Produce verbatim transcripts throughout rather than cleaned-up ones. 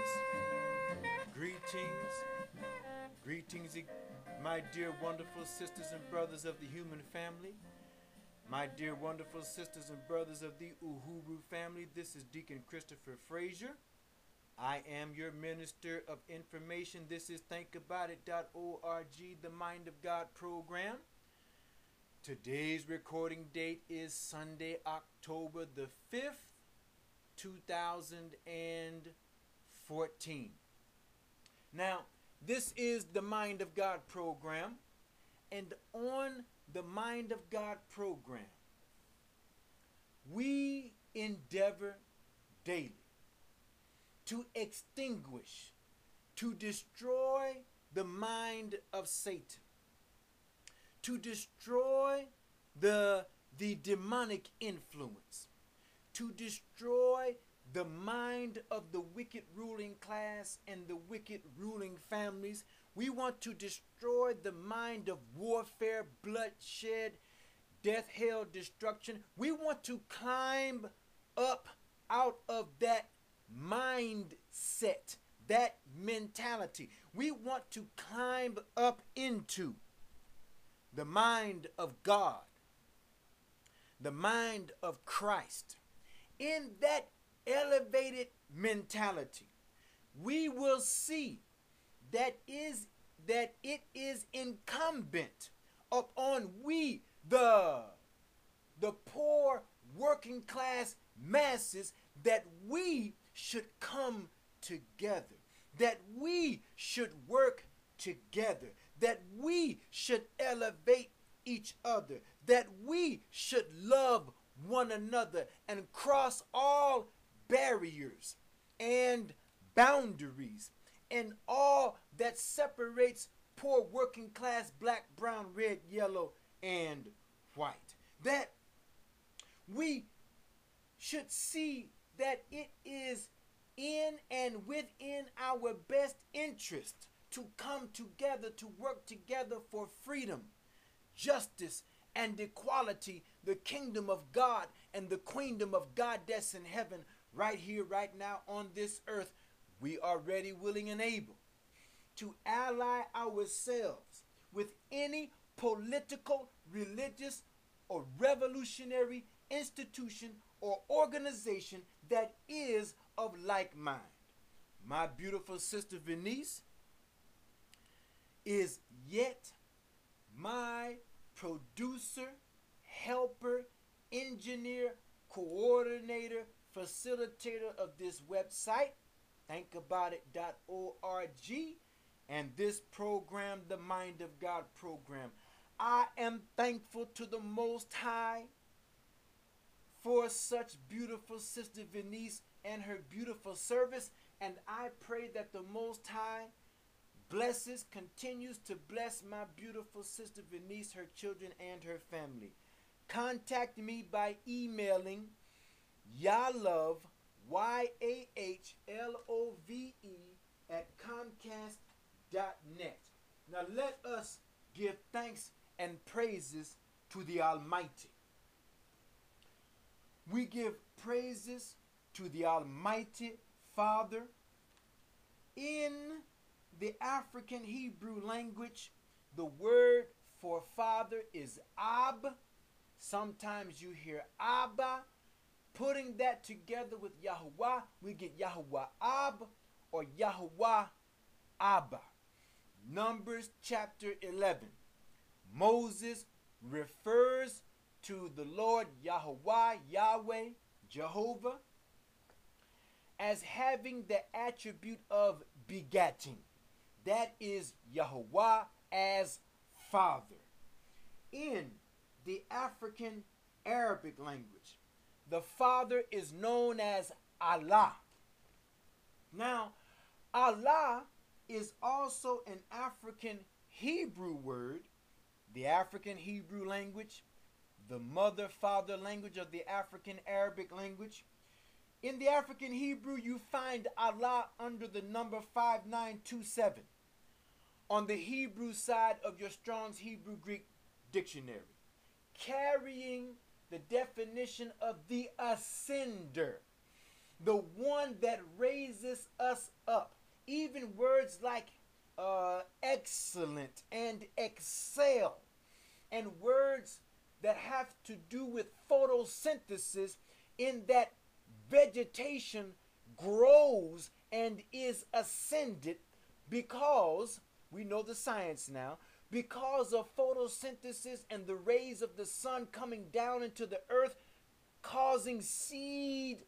greetings, greetings, my dear wonderful sisters and brothers of the human family, my dear wonderful sisters and brothers of the Uhuru family. This is Deacon Christopher Frazier. I am your minister of information. This is think about it dot org, the Mind of God program. Today's recording date is Sunday, October the fifth, two thousand fourteen. Now, this is the Mind of God program, and on the Mind of God program, we endeavor daily to extinguish, to destroy the mind of Satan, to destroy the, the demonic influence, to destroy the mind of the wicked ruling class and the wicked ruling families. We want to destroy the mind of warfare, bloodshed, death, hell, destruction. We want to climb up out of that mindset, that mentality. We want to climb up into the mind of God, the mind of Christ. In that elevated mentality, we will see that is that it is incumbent upon we, the the poor working class masses, that we should come together, that we should work together, that we should elevate each other, that we should love one another and cross all barriers and boundaries and all that separates poor working class black, brown, red, yellow, and white. That we should see that it is in and within our best interest to come together, to work together for freedom, justice, and equality, the kingdom of God and the queendom of God that's in heaven, right here, right now on this earth. We are ready, willing, and able to ally ourselves with any political, religious, or revolutionary institution or organization that is of like mind. My beautiful sister Venice is yet my producer, helper, engineer, coordinator, facilitator of this website, think about it dot org, and this program, the Mind of God program. I am thankful to the Most High for such beautiful Sister Venice and her beautiful service, and I pray that the Most High blesses, continues to bless my beautiful Sister Venice, her children, and her family. Contact me by emailing Yahlove, Y A H L O V E, at comcast dot net. Now let us give thanks and praises to the Almighty. We give praises to the Almighty Father. In the African Hebrew language, the word for father is Ab. Sometimes you hear Abba. Putting that together with Yahuwah, we get Yahuwah Ab or Yahuwah Abba. Numbers chapter eleven. Moses refers to the Lord Yahuwah, Yahweh, Jehovah, as having the attribute of begatting. That is Yahuwah as Father. In the African Arabic language, the Father is known as Allah. Now, Allah is also an African Hebrew word, the African Hebrew language, the mother father language of the African Arabic language. In the African Hebrew, you find Allah under the number five nine two seven on the Hebrew side of your Strong's Hebrew Greek dictionary, carrying the definition of the ascender. the one that raises us up. Even words like uh, excellent and excel, and words that have to do with photosynthesis, in that vegetation grows and is ascended because, we know the science now, because of photosynthesis and the rays of the sun coming down into the earth, causing seed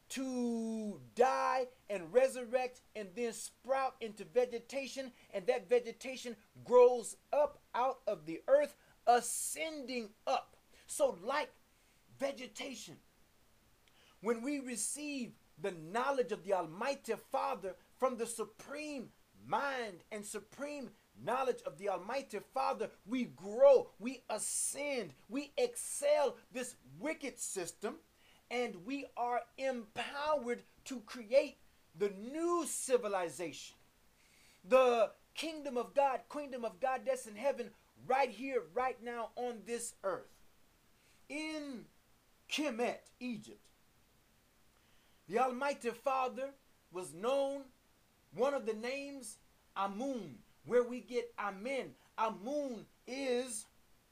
to die and resurrect and then sprout into vegetation, and that vegetation grows up out of the earth, ascending up. So like vegetation, when we receive the knowledge of the Almighty Father from the supreme mind and supreme knowledge of the Almighty Father, we grow, we ascend, we excel this wicked system, and we are empowered to create the new civilization, the kingdom of God, kingdom of God that's in heaven, right here, right now on this earth. In Kemet, Egypt, the Almighty Father was known, one of the names, Amun, where we get Amen. Amun is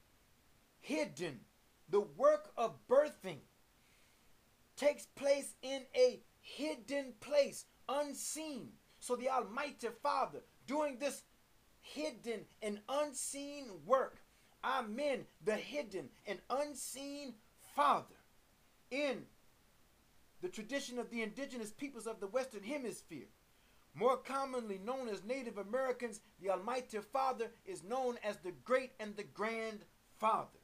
hidden. The work of birthing takes place in a hidden place, unseen. So the Almighty Father, doing this hidden and unseen work, Amen, the hidden and unseen Father, in the tradition of the indigenous peoples of the Western Hemisphere, more commonly known as Native Americans, the Almighty Father is known as the Great and the Grand Father.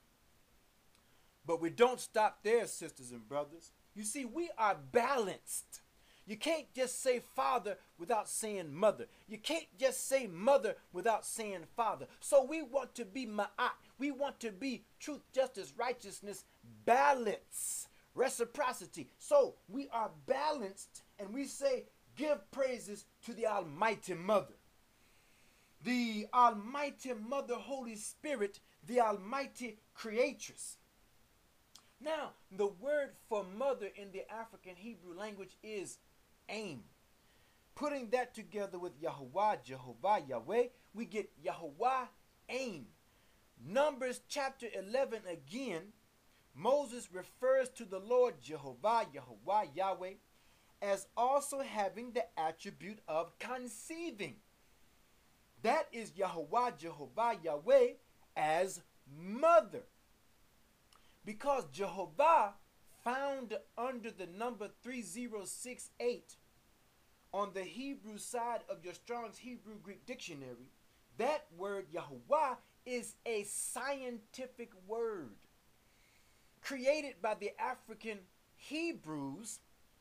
But we don't stop there, sisters and brothers. You see, we are balanced. You can't just say Father without saying Mother. You can't just say Mother without saying Father. So we want to be Ma'at. We want to be truth, justice, righteousness, balance, reciprocity. So we are balanced, and we say, give praises to the Almighty Mother. The Almighty Mother, Holy Spirit, the Almighty Creatress. Now, the word for mother in the African Hebrew language is aim. Putting that together with Yahuwah, Jehovah, Yahweh, we get Yahuwah, aim. Numbers chapter eleven again, Moses refers to the Lord Jehovah, Yahuwah, Yahweh, as also having the attribute of conceiving. That is Yahuwah, Jehovah, Yahweh as mother. Because Jehovah, found under the number three zero six eight on the Hebrew side of your Strong's Hebrew Greek dictionary, that word Yahuwah is a scientific word created by the African Hebrews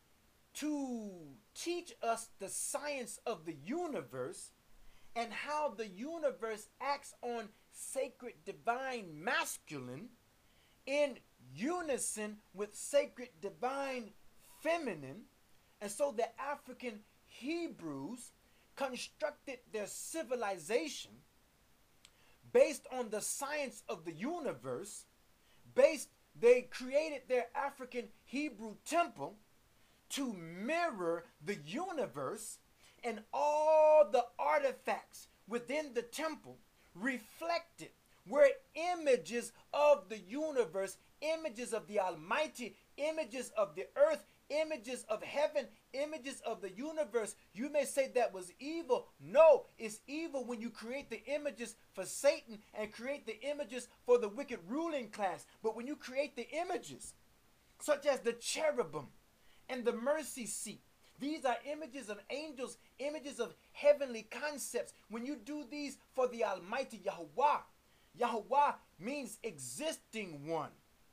to teach us the science of the universe and how the universe acts on sacred divine masculine in unison with sacred divine feminine. And so the African Hebrews constructed their civilization based on the science of the universe. Based, they created their African Hebrew temple to mirror the universe, and all the artifacts within the temple reflected were images of the universe, images of the Almighty, images of the earth, images of heaven, images of the universe. You may say that was evil. No, it's evil when you create the images for Satan and create the images for the wicked ruling class. But when you create the images, such as the cherubim and the mercy seat, these are images of angels, images of heavenly concepts. When you do these for the Almighty Yahuwah, Yahuwah means existing one.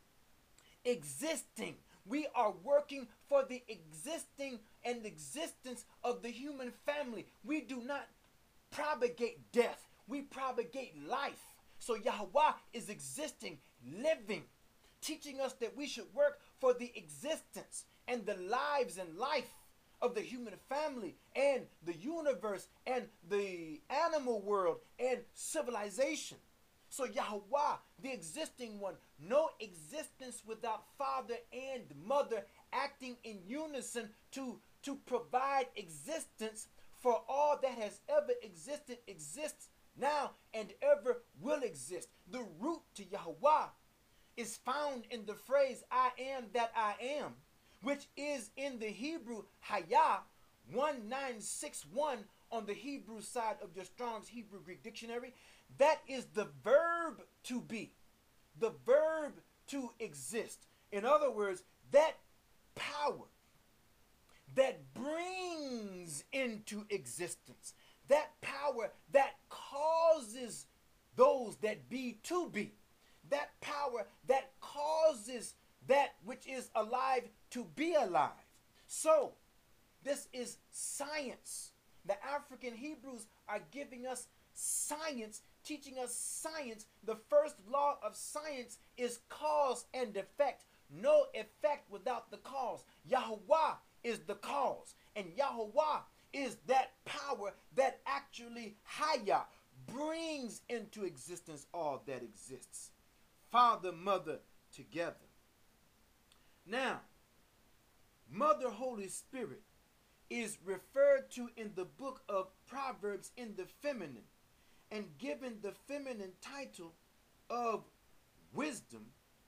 Existing. We are working for the existing and existence of the human family. We do not propagate death. We propagate life. So Yahuwah is existing, living, teaching us that we should work for the existence and the lives and life of the human family and the universe and the animal world and civilization. So Yahuwah, the existing one, no existence without father and mother acting in unison to, to provide existence for all that has ever existed, exists now, and ever will exist. The root to Yahweh is found in the phrase, I am that I am, which is in the Hebrew, Hayah, one nine six one on the Hebrew side of your Strong's Hebrew Greek Dictionary. That is the verb to be, the verb to exist. In other words, that power that brings into existence, that power that causes those that be to be, that power that causes that which is alive to be alive. So, this is science. The African Hebrews are giving us science, teaching us science. The first law of science is cause and effect. No effect without the cause. Yahweh is the cause, and Yahweh is that power that actually Hayah brings into existence all that exists. Father, Mother together. Now, Mother Holy Spirit is referred to in the book of Proverbs in the feminine and given the feminine title of wisdom.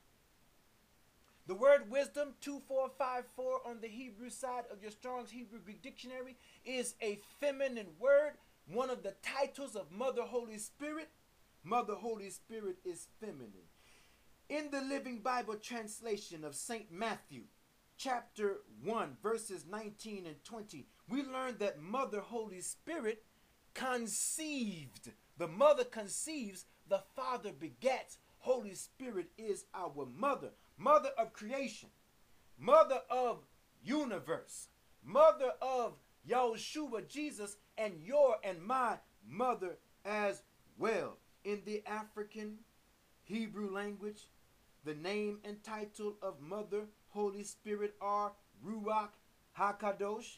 The word wisdom, two four five four on the Hebrew side of your Strong's Hebrew Greek Dictionary, is a feminine word, one of the titles of Mother Holy Spirit. Mother Holy Spirit is feminine. In the Living Bible translation of Saint Matthew, chapter one, verses nineteen and twenty, we learn that Mother Holy Spirit conceived. The mother conceives, the Father begets. Holy Spirit is our mother. Mother of creation, mother of universe, mother of Yahushua Jesus, and your and my mother as well. In the African Hebrew language, the name and title of Mother Holy Spirit are Ruach HaKadosh.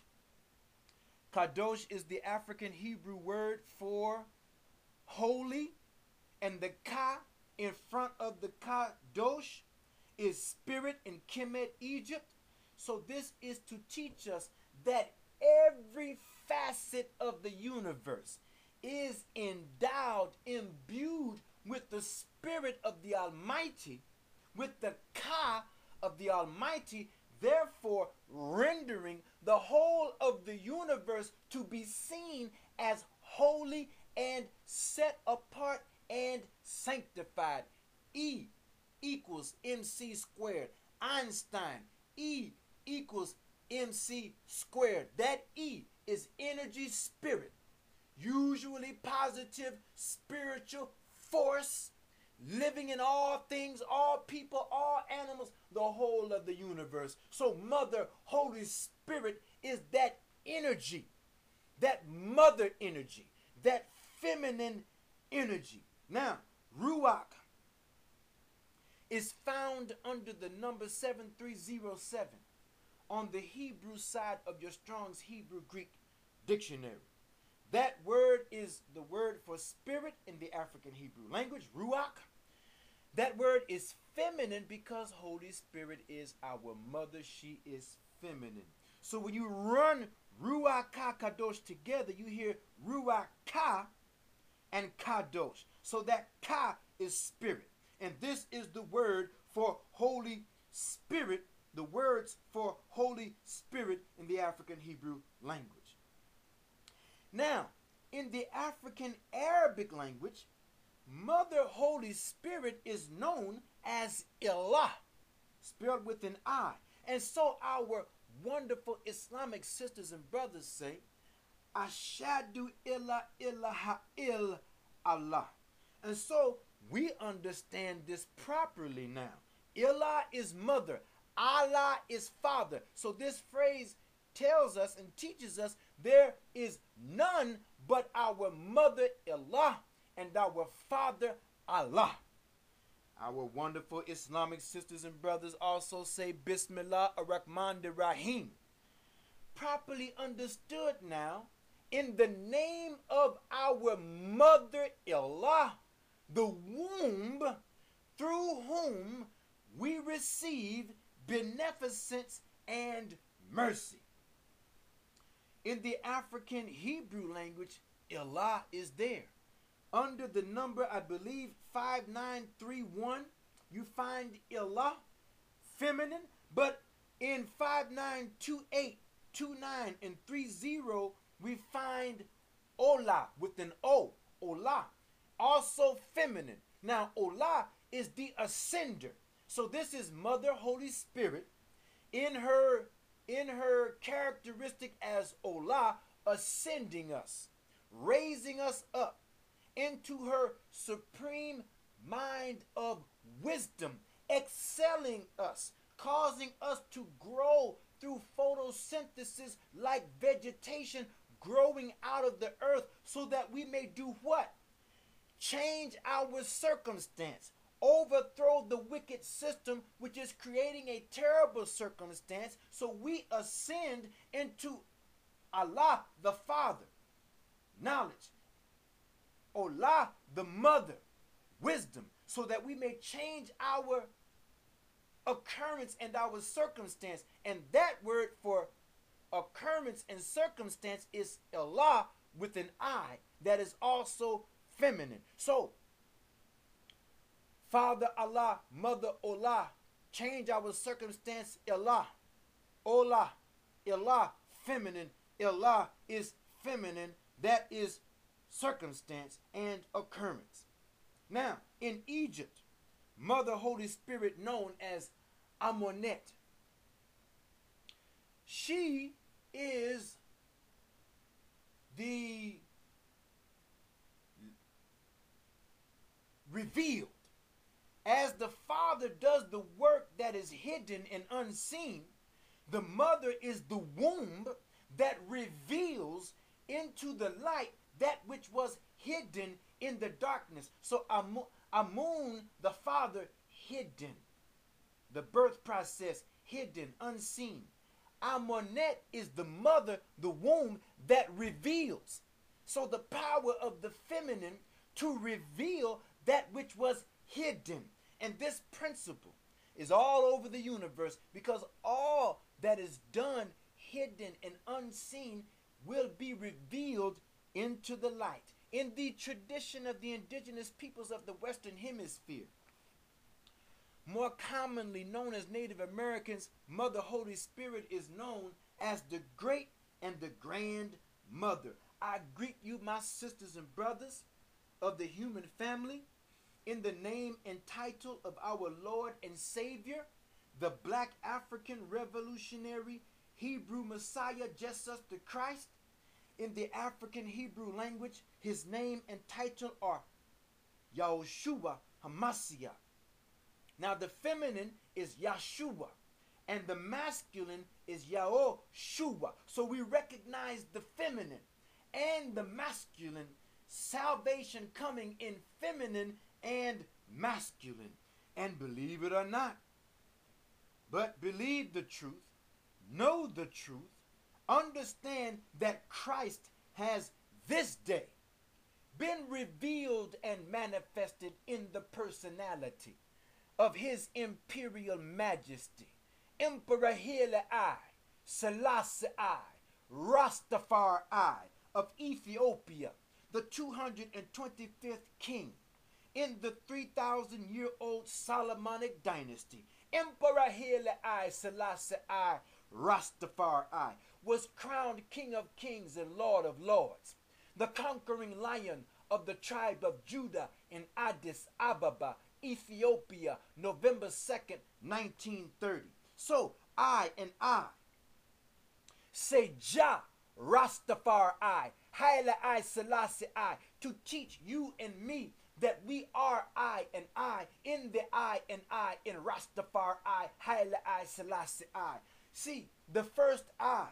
Kadosh is the African Hebrew word for holy, and the Ka in front of the Kadosh is spirit in Kemet, Egypt. So this is to teach us that every facet of the universe is endowed, imbued with the Spirit of the Almighty, with the Ka of the Almighty, therefore rendering the whole of the universe to be seen as holy and set apart and sanctified. E equals mc squared. Einstein, E equals mc squared. That E is energy, spirit, usually positive spiritual force, living in all things, all people, all animals, the whole of the universe. So Mother Holy Spirit is that energy, that mother energy, that feminine energy. Now, Ruach is found under the number seven three zero seven on the Hebrew side of your Strong's Hebrew Greek Dictionary. That word is the word for spirit in the African Hebrew language, Ruach. That word is feminine because Holy Spirit is our mother. She is feminine. So when you run Ruach HaKadosh together, you hear Ruach Ka and Kadosh. So that Ka is spirit. And this is the word for Holy Spirit, the words for Holy Spirit in the African Hebrew language. Now, in the African Arabic language, Mother Holy Spirit is known as Ilah, spelled with an I. And so our wonderful Islamic sisters and brothers say, Ashadu illa ilaha il Allah. And so we understand this properly now. Ilah is mother. Allah is father. So this phrase tells us and teaches us there is none but our mother Ilah and our father Allah. Our wonderful Islamic sisters and brothers also say Bismillah ar-Rahman ar-Rahim. Properly understood now, in the name of our mother Ilah, the womb through whom we receive beneficence and and mercy. In the African Hebrew language, Allah is there. Under the number, I believe, five nine three one, you find Allah, feminine. But in five nine two eight, two nine, and three zero, we find Ola with an O, Ola, also feminine. Now, Ola is the ascender. So this is Mother Holy Spirit in her in her characteristic as Ola, ascending us, raising us up into her supreme mind of wisdom, excelling us, causing us to grow through photosynthesis like vegetation growing out of the earth, so that we may do what? Change our circumstance, overthrow the wicked system which is creating a terrible circumstance, so we ascend into Allah the Father, knowledge, Allah the Mother, wisdom, so that we may change our occurrence and our circumstance. And that word for occurrence and circumstance is Allah with an I, that is also feminine. So Father Allah, Mother Allah, change our circumstance, Allah, Ola, Allah, feminine, Allah is feminine, that is circumstance and occurrence. Now, in Egypt, Mother Holy Spirit, known as Amunet, she is the revealed. As the Father does the work that is hidden and unseen, the Mother is the womb that reveals into the light that which was hidden in the darkness. So Amun, Amun the Father, hidden. The birth process, hidden, unseen. Amunet is the mother, the womb that reveals. So the power of the feminine to reveal that which was hidden. And this principle is all over the universe, because all that is done hidden and unseen will be revealed into the light. In the tradition of the indigenous peoples of the Western Hemisphere, more commonly known as Native Americans, Mother Holy Spirit is known as the Great and the Grand Mother. I greet you, my sisters and brothers of the human family, in the name and title of our Lord and Savior, the Black African Revolutionary Hebrew Messiah, Jesus the Christ. In the African Hebrew language, his name and title are Yahushua Hamashiach. Now the feminine is Yahshua, and the masculine is Yahushua. So we recognize the feminine and the masculine, salvation coming in feminine and masculine. And believe it or not, but believe the truth, know the truth, understand that Christ has this day been revealed and manifested in the personality of his imperial majesty, Emperor Haile I, Selassie I, Rastafari I of Ethiopia, the two hundred twenty-fifth king in the three thousand year old Solomonic dynasty. Emperor Haile I, Selassie I, Rastafari I was crowned King of Kings and Lord of Lords, the conquering lion of the tribe of Judah in Addis Ababa, Ethiopia, November second, nineteen thirty. So I and I say Jah Rastafari I, Haile I, Selassie I, to teach you and me that we are I and I, in the I and I, in Rastafari I, Haile I, Selassie I. See, the first I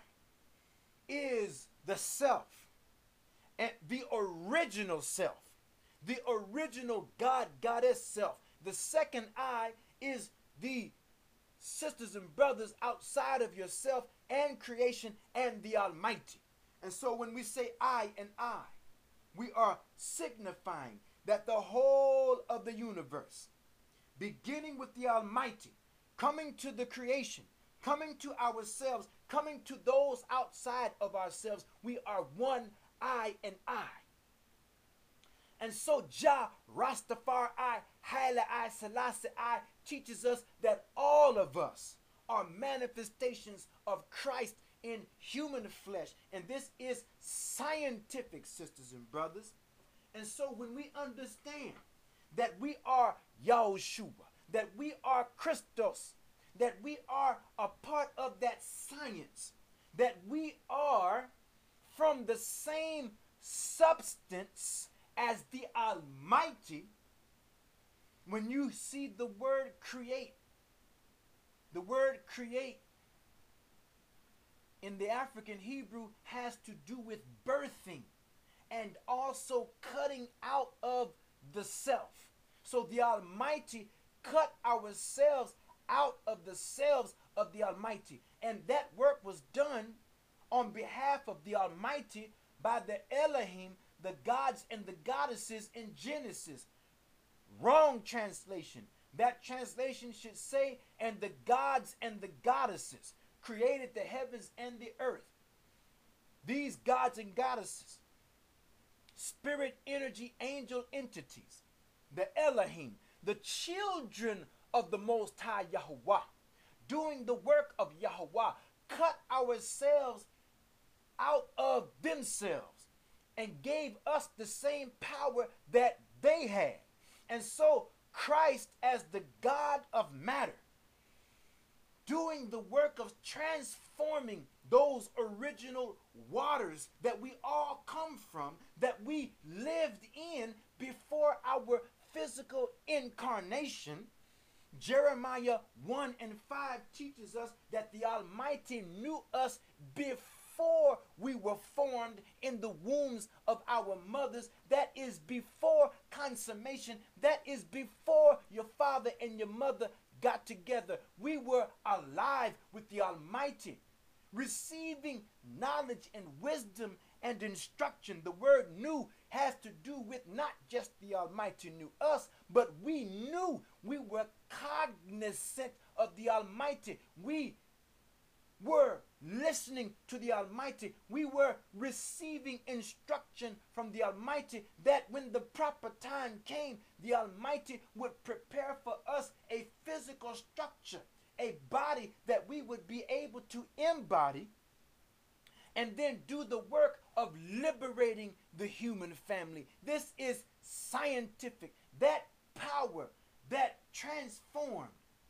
is the self, and the original self, the original God, Goddess self. The second I is the sisters and brothers outside of yourself and creation and the Almighty. And so when we say I and I, we are signifying that the whole of the universe, beginning with the Almighty, coming to the creation, coming to ourselves, coming to those outside of ourselves. We are one I and I. And so Jah Rastafari, Haile I Selassie I teaches us that all of us are manifestations of Christ in human flesh. And this is scientific, sisters and brothers. And so when we understand that we are Yahushua, that we are Christos, that we are a part of that science, that we are from the same substance as the Almighty, when you see the word create, the word create in the African Hebrew has to do with birthing and also cutting out of the self. So the Almighty cut ourselves out of the selves of the Almighty. And that work was done on behalf of the Almighty by the Elohim, the gods and the goddesses in Genesis. Wrong translation. That translation should say, and the gods and the goddesses created the heavens and the earth. These gods and goddesses, spirit, energy, angel entities, the Elohim, the children of the Most High Yahuwah, doing the work of Yahuwah, cut ourselves out of themselves and gave us the same power that they had. And so Christ, as the God of matter, doing the work of transforming those original waters that we all come from, that we lived in before our physical incarnation. Jeremiah one and five teaches us that the Almighty knew us before we were formed in the wombs of our mothers. That is before consummation. That is before your father and your mother got together. We were alive with the Almighty, receiving knowledge and wisdom and instruction. The word knew has to do with not just the Almighty knew us, but we knew, we were cognizant of the Almighty. We were listening to the Almighty. We were receiving instruction from the Almighty, that when the proper time came, the Almighty would prepare for us a physical structure, a body that we would be able to embody, and then do the work of liberating the human family. This is scientific. That power that transformed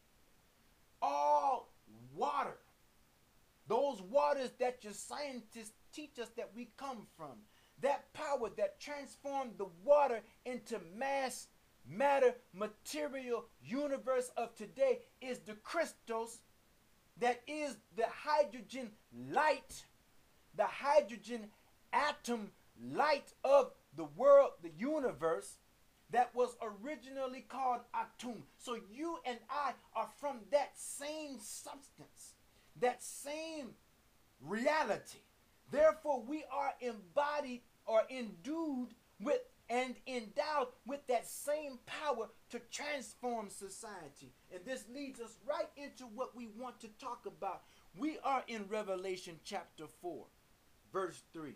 all water, those waters that your scientists teach us that we come from, that power that transformed the water into mass, matter, material universe of today is the Christos, that is the hydrogen light, the hydrogen atom light of the world, the universe, that was originally called Atum. So you and I are from that same substance, that same reality. Therefore, we are embodied or endued with and endowed with that same power to transform society. And this leads us right into what we want to talk about. We are in Revelation chapter four, verse three.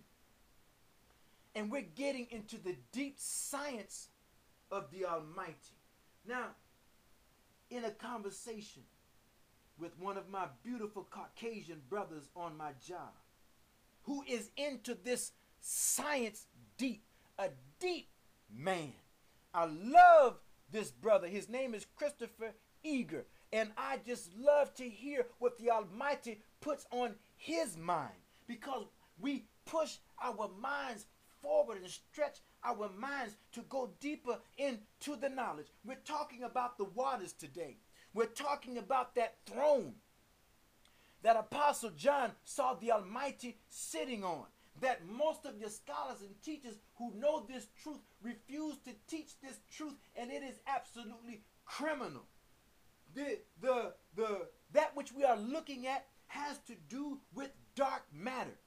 And we're getting into the deep science of the Almighty. Now, in a conversation with one of my beautiful Caucasian brothers on my job, who is into this science deep, a deep man. I love this brother. His name is Christopher Eager. And I just love to hear what the Almighty puts on his mind, because we push our minds forward and stretch our minds to go deeper into the knowledge. We're talking about the waters today. We're talking about that throne that Apostle John saw the Almighty sitting on, that most of your scholars and teachers who know this truth refuse to teach this truth, and it is absolutely criminal. The, the, the, that which we are looking at has to do with dark matter.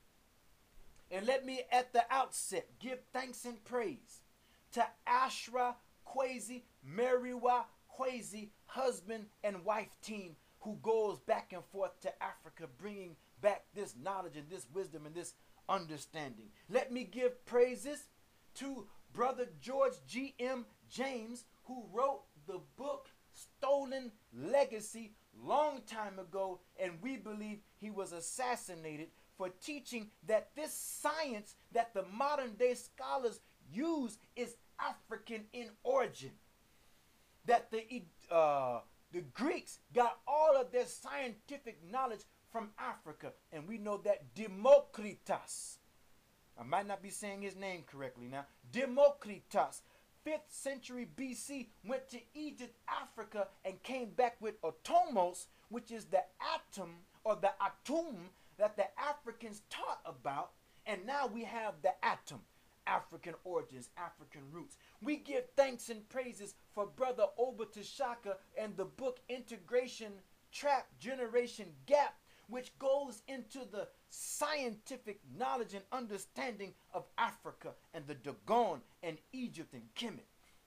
And let me at the outset give thanks and praise to Ashra Kwesi Meriwa Kwesi husband and wife team who goes back and forth to Africa, bringing back this knowledge and this wisdom and this understanding. Let me give praises to Brother George G M James, who wrote the book Stolen Legacy long time ago, and we believe he was assassinated for teaching that this science that the modern day scholars use is African in origin. That the uh, the Greeks got all of their scientific knowledge from Africa, and we know that Democritus, I might not be saying his name correctly now, Democritus, fifth century B C, went to Egypt, Africa, and came back with atomos, which is the atom or the atum that the Africans taught about, and now we have the atom. African origins, African roots. We give thanks and praises for Brother Obotashaka and the book Integration Trap Generation Gap, which goes into the scientific knowledge and understanding of Africa and the Dogon and Egypt and Kemet.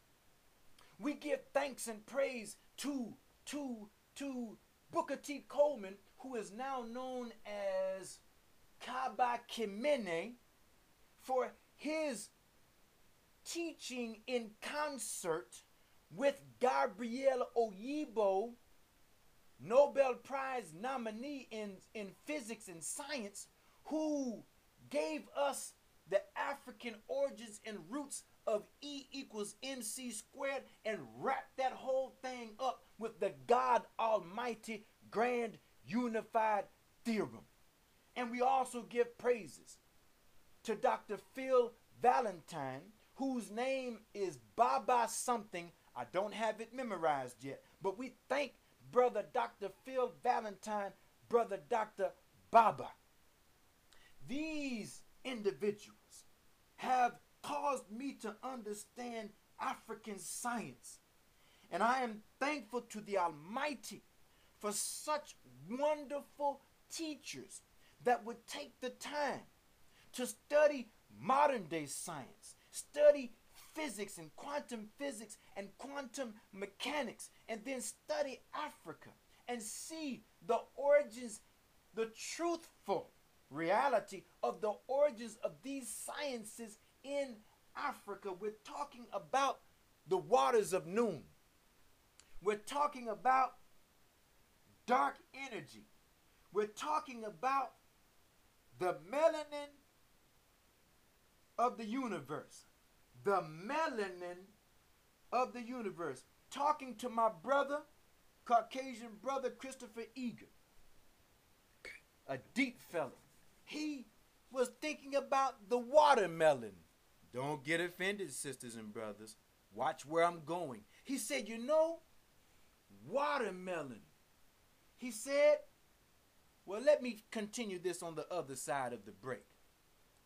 We give thanks and praise to, to, to Booker T. Coleman, who is now known as Kaba Kimene, for his teaching in concert with Gabrielle Oyibo, Nobel Prize nominee in, in physics and science, who gave us the African origins and roots of E equals mc squared and wrapped that whole thing up with the God Almighty Grand Unified Theorem. And we also give praises to Doctor Phil Valentine, whose name is Baba something. I don't have it memorized yet, but we thank Brother Doctor Phil Valentine, Brother Doctor Baba. These individuals have caused me to understand African science, and I am thankful to the Almighty for such wonderful teachers that would take the time to study modern day science, study physics and quantum physics and quantum mechanics, and then study Africa and see the origins, the truthful reality of the origins of these sciences in Africa. We're talking about the waters of noon. We're talking about dark energy. We're talking about the melanin of the universe. The melanin of the universe. Talking to my brother, Caucasian brother Christopher Eager, a deep fella. He was thinking about the watermelon. Don't get offended, sisters and brothers. Watch where I'm going. He said, you know, watermelon. He said, well, let me continue this on the other side of the break.